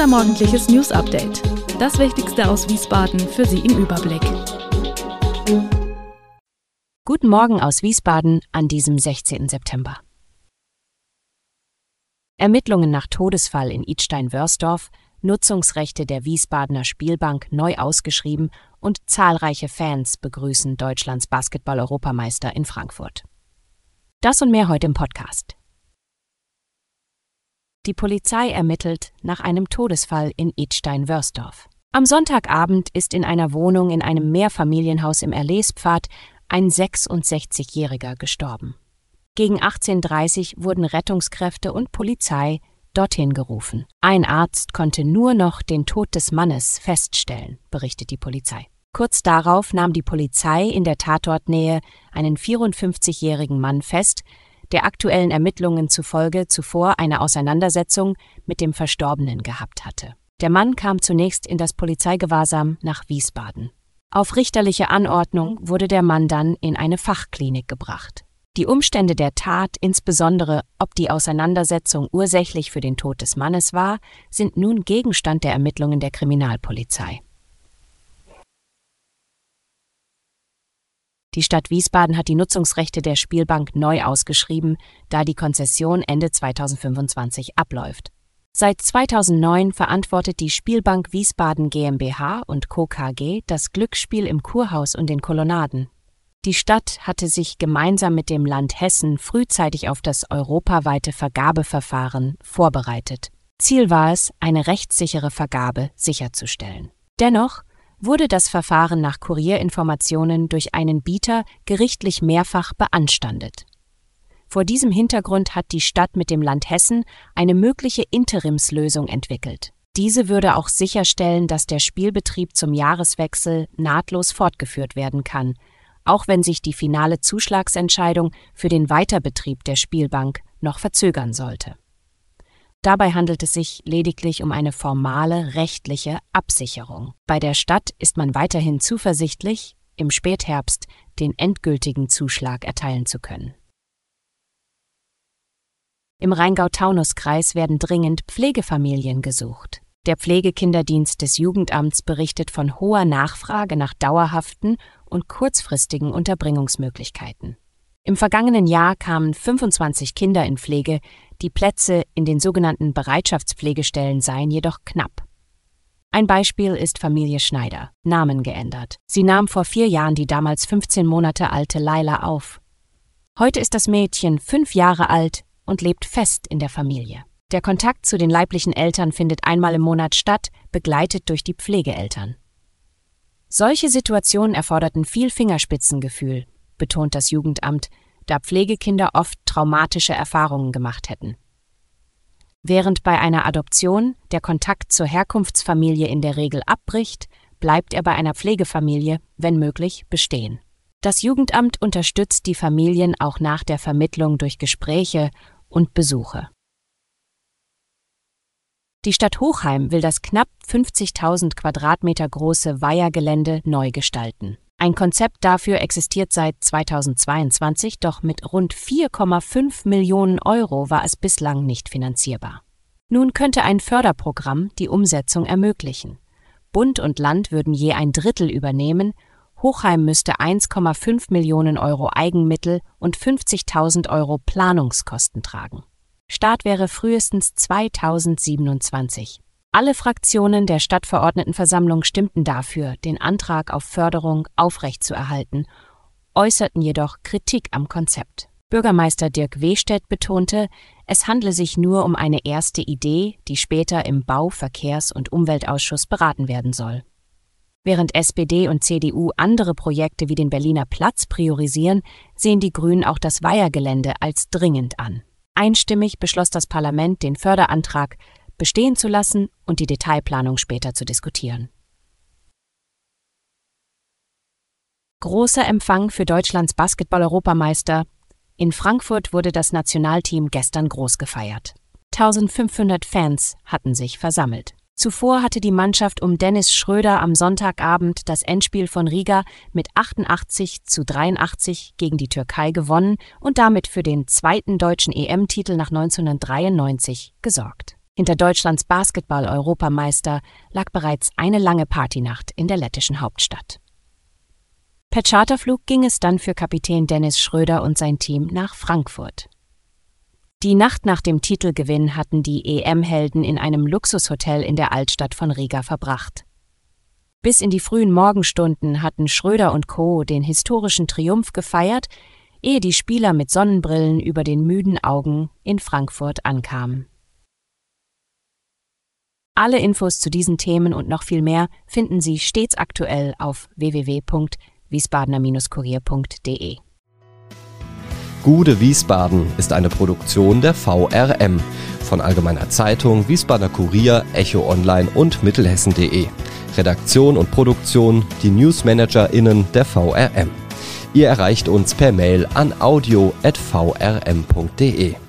Unser morgendliches News-Update. Das Wichtigste aus Wiesbaden für Sie im Überblick. Guten Morgen aus Wiesbaden an diesem 16. September. Ermittlungen nach Todesfall in Idstein-Wörsdorf, Nutzungsrechte der Wiesbadener Spielbank neu ausgeschrieben und zahlreiche Fans begrüßen Deutschlands Basketball-Europameister in Frankfurt. Das und mehr heute im Podcast. Die Polizei ermittelt nach einem Todesfall in Idstein-Wörsdorf. Am Sonntagabend ist in einer Wohnung in einem Mehrfamilienhaus im Erlespfad ein 66-Jähriger gestorben. Gegen 18:30 Uhr wurden Rettungskräfte und Polizei dorthin gerufen. Ein Arzt konnte nur noch den Tod des Mannes feststellen, berichtet die Polizei. Kurz darauf nahm die Polizei in der Tatortnähe einen 54-jährigen Mann fest, der aktuellen Ermittlungen zufolge zuvor eine Auseinandersetzung mit dem Verstorbenen gehabt hatte. Der Mann kam zunächst in das Polizeigewahrsam nach Wiesbaden. Auf richterliche Anordnung wurde der Mann dann in eine Fachklinik gebracht. Die Umstände der Tat, insbesondere ob die Auseinandersetzung ursächlich für den Tod des Mannes war, sind nun Gegenstand der Ermittlungen der Kriminalpolizei. Die Stadt Wiesbaden hat die Nutzungsrechte der Spielbank neu ausgeschrieben, da die Konzession Ende 2025 abläuft. Seit 2009 verantwortet die Spielbank Wiesbaden GmbH und Co. KG das Glücksspiel im Kurhaus und den Kolonnaden. Die Stadt hatte sich gemeinsam mit dem Land Hessen frühzeitig auf das europaweite Vergabeverfahren vorbereitet. Ziel war es, eine rechtssichere Vergabe sicherzustellen. Dennoch wurde das Verfahren nach Kurierinformationen durch einen Bieter gerichtlich mehrfach beanstandet. Vor diesem Hintergrund hat die Stadt mit dem Land Hessen eine mögliche Interimslösung entwickelt. Diese würde auch sicherstellen, dass der Spielbetrieb zum Jahreswechsel nahtlos fortgeführt werden kann, auch wenn sich die finale Zuschlagsentscheidung für den Weiterbetrieb der Spielbank noch verzögern sollte. Dabei handelt es sich lediglich um eine formale rechtliche Absicherung. Bei der Stadt ist man weiterhin zuversichtlich, im Spätherbst den endgültigen Zuschlag erteilen zu können. Im Rheingau-Taunus-Kreis werden dringend Pflegefamilien gesucht. Der Pflegekinderdienst des Jugendamts berichtet von hoher Nachfrage nach dauerhaften und kurzfristigen Unterbringungsmöglichkeiten. Im vergangenen Jahr kamen 25 Kinder in Pflege, die Plätze in den sogenannten Bereitschaftspflegestellen seien jedoch knapp. Ein Beispiel ist Familie Schneider, Namen geändert. Sie nahm vor 4 Jahren die damals 15 Monate alte Laila auf. Heute ist das Mädchen 5 Jahre alt und lebt fest in der Familie. Der Kontakt zu den leiblichen Eltern findet einmal im Monat statt, begleitet durch die Pflegeeltern. Solche Situationen erforderten viel Fingerspitzengefühl, betont das Jugendamt, da Pflegekinder oft traumatische Erfahrungen gemacht hätten. Während bei einer Adoption der Kontakt zur Herkunftsfamilie in der Regel abbricht, bleibt er bei einer Pflegefamilie, wenn möglich, bestehen. Das Jugendamt unterstützt die Familien auch nach der Vermittlung durch Gespräche und Besuche. Die Stadt Hochheim will das knapp 50.000 Quadratmeter große Weihergelände neu gestalten. Ein Konzept dafür existiert seit 2022, doch mit rund 4,5 Millionen Euro war es bislang nicht finanzierbar. Nun könnte ein Förderprogramm die Umsetzung ermöglichen. Bund und Land würden je 1/3 übernehmen, Hochheim müsste 1,5 Millionen Euro Eigenmittel und 50.000 Euro Planungskosten tragen. Start wäre frühestens 2027. Alle Fraktionen der Stadtverordnetenversammlung stimmten dafür, den Antrag auf Förderung aufrechtzuerhalten, äußerten jedoch Kritik am Konzept. Bürgermeister Dirk Wehstedt betonte, es handle sich nur um eine erste Idee, die später im Bau-, Verkehrs- und Umweltausschuss beraten werden soll. Während SPD und CDU andere Projekte wie den Berliner Platz priorisieren, sehen die Grünen auch das Weihergelände als dringend an. Einstimmig beschloss das Parlament, den Förderantrag bestehen zu lassen und die Detailplanung später zu diskutieren. Großer Empfang für Deutschlands Basketball-Europameister. In Frankfurt wurde das Nationalteam gestern groß gefeiert. 1500 Fans hatten sich versammelt. Zuvor hatte die Mannschaft um Dennis Schröder am Sonntagabend das Endspiel von Riga mit 88:83 gegen die Türkei gewonnen und damit für den zweiten deutschen EM-Titel nach 1993 gesorgt. Hinter Deutschlands Basketball-Europameister lag bereits eine lange Partynacht in der lettischen Hauptstadt. Per Charterflug ging es dann für Kapitän Dennis Schröder und sein Team nach Frankfurt. Die Nacht nach dem Titelgewinn hatten die EM-Helden in einem Luxushotel in der Altstadt von Riga verbracht. Bis in die frühen Morgenstunden hatten Schröder und Co. den historischen Triumph gefeiert, ehe die Spieler mit Sonnenbrillen über den müden Augen in Frankfurt ankamen. Alle Infos zu diesen Themen und noch viel mehr finden Sie stets aktuell auf www.wiesbadener-kurier.de. Gude Wiesbaden ist eine Produktion der VRM von Allgemeiner Zeitung, Wiesbadener Kurier, Echo Online und Mittelhessen.de. Redaktion und Produktion die NewsmanagerInnen der VRM. Ihr erreicht uns per Mail an audio@vrm.de.